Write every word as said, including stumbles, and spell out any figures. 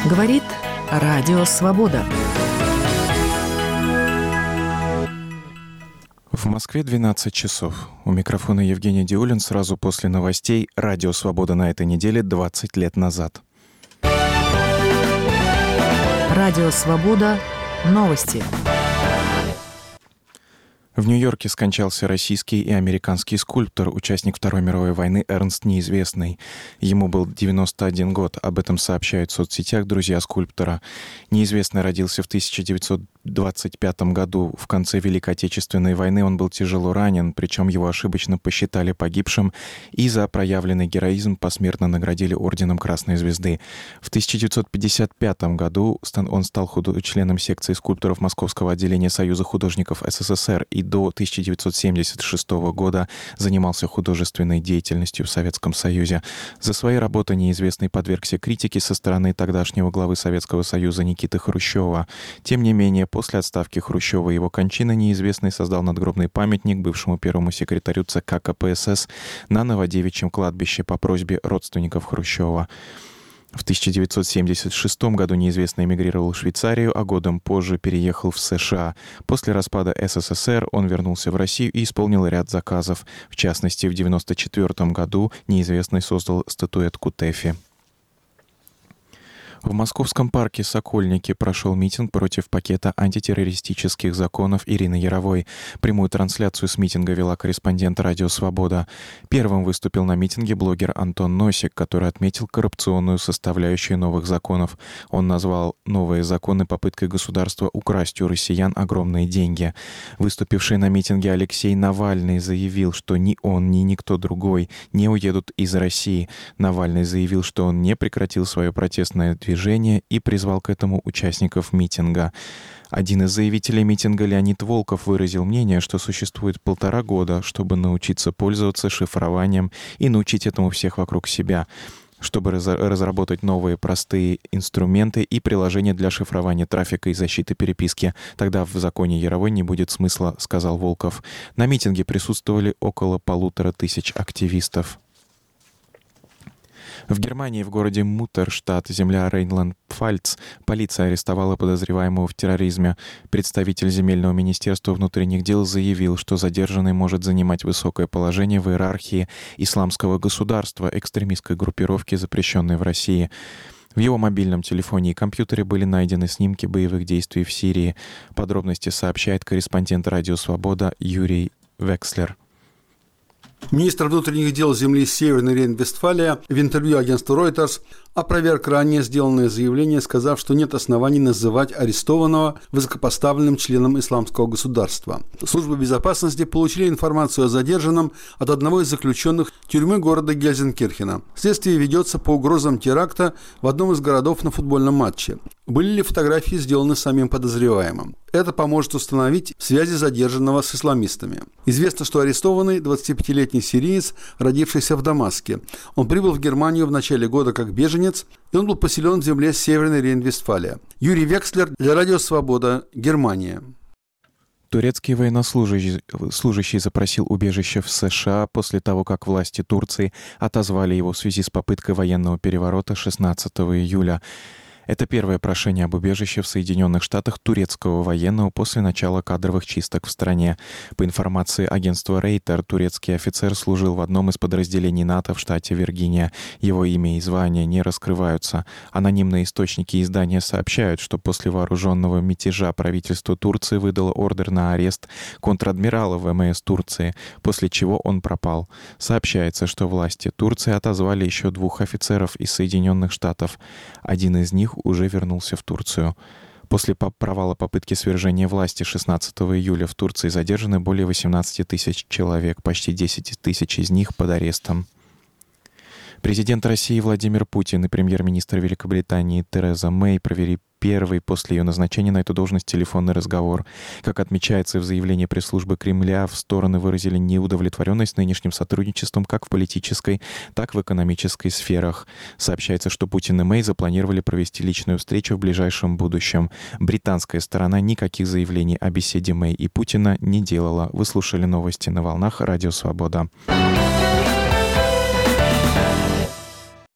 Говорит Радио Свобода. В Москве двенадцать часов. У микрофона Евгений Диулин. Сразу после новостей «Радио Свобода» на этой неделе двадцать лет назад. Радио Свобода. Новости. В Нью-Йорке скончался российский и американский скульптор, участник Второй мировой войны Эрнст Неизвестный. Ему был девяносто один год. Об этом сообщают в соцсетях друзья скульптора. Неизвестный родился в тысяча девятьсот двадцать пятом году. В конце Великой Отечественной войны он был тяжело ранен, причем его ошибочно посчитали погибшим и за проявленный героизм посмертно наградили орденом Красной Звезды. В тысяча девятьсот пятьдесят пятом году он стал худо- членом секции скульпторов Московского отделения Союза художников СССР и до тысяча девятьсот семьдесят шестого года занимался художественной деятельностью в Советском Союзе. За свои работы Неизвестный подвергся критике со стороны тогдашнего главы Советского Союза Никиты Хрущева. Тем не менее, после отставки Хрущева и его кончины Неизвестный создал надгробный памятник бывшему первому секретарю ЦК КПСС на Новодевичьем кладбище по просьбе родственников Хрущева. В тысяча девятьсот семьдесят шестом году Неизвестный эмигрировал в Швейцарию, а годом позже переехал в США. После распада СССР он вернулся в Россию и исполнил ряд заказов. В частности, в девяносто четвёртом году Неизвестный создал статуэтку Тэфи. В московском парке «Сокольники» прошел митинг против пакета антитеррористических законов Ирины Яровой. Прямую трансляцию с митинга вела корреспондент «Радио Свобода». Первым выступил на митинге блогер Антон Носик, который отметил коррупционную составляющую новых законов. Он назвал новые законы попыткой государства украсть у россиян огромные деньги. Выступивший на митинге Алексей Навальный заявил, что ни он, ни никто другой не уедут из России. Навальный заявил, что он не прекратил свое протестное движение и призвал к этому участников митинга. Один из заявителей митинга, Леонид Волков, выразил мнение, что существует полтора года, чтобы научиться пользоваться шифрованием и научить этому всех вокруг себя, чтобы раз- разработать новые простые инструменты и приложения для шифрования трафика и защиты переписки. Тогда в законе Яровой не будет смысла, сказал Волков. На митинге присутствовали около полутора тысяч активистов. В Германии, в городе Муттерштат, земля Рейнланд-Пфальц, полиция арестовала подозреваемого в терроризме. Представитель земельного министерства внутренних дел заявил, что задержанный может занимать высокое положение в иерархии исламского государства, экстремистской группировки, запрещенной в России. В его мобильном телефоне и компьютере были найдены снимки боевых действий в Сирии. Подробности сообщает корреспондент «Радио Свобода» Юрий Векслер. Министр внутренних дел земли Северной Рейн-Вестфалия в интервью агентству Reuters опроверг ранее сделанное заявление, сказав, что нет оснований называть арестованного высокопоставленным членом исламского государства. Службы безопасности получили информацию о задержанном от одного из заключенных тюрьмы города Гельзенкирхена. Следствие ведется по угрозам теракта в одном из городов на футбольном матче. Были ли фотографии сделаны самим подозреваемым? Это поможет установить связи задержанного с исламистами. Известно, что арестованный двадцатипятилетний сириец, родившийся в Дамаске. Он прибыл в Германию в начале года как беженец, и он был поселен в земле Северной Рейн-Вестфалия. Юрий Векслер для Радио Свобода, Германия. Турецкий военнослужащий служащий запросил убежище в США после того, как власти Турции отозвали его в связи с попыткой военного переворота шестнадцатого июля. Это первое прошение об убежище в Соединенных Штатах турецкого военного после начала кадровых чисток в стране. По информации агентства Рейтер, турецкий офицер служил в одном из подразделений НАТО в штате Виргиния. Его имя и звание не раскрываются. Анонимные источники издания сообщают, что после вооруженного мятежа правительство Турции выдало ордер на арест контр-адмирала ВМС Турции, после чего он пропал. Сообщается, что власти Турции отозвали еще двух офицеров из Соединенных Штатов. Один из них уже вернулся в Турцию. После провала попытки свержения власти шестнадцатого июля в Турции задержаны более восемнадцати тысяч человек, почти десять тысяч из них под арестом. Президент России Владимир Путин и премьер-министр Великобритании Тереза Мэй провели первый после ее назначения на эту должность телефонный разговор. Как отмечается в заявлении пресс-службы Кремля, в стороны выразили неудовлетворенность нынешним сотрудничеством как в политической, так и в экономической сферах. Сообщается, что Путин и Мэй запланировали провести личную встречу в ближайшем будущем. Британская сторона никаких заявлений о беседе Мэй и Путина не делала. Вы слушали новости на волнах Радио Свобода.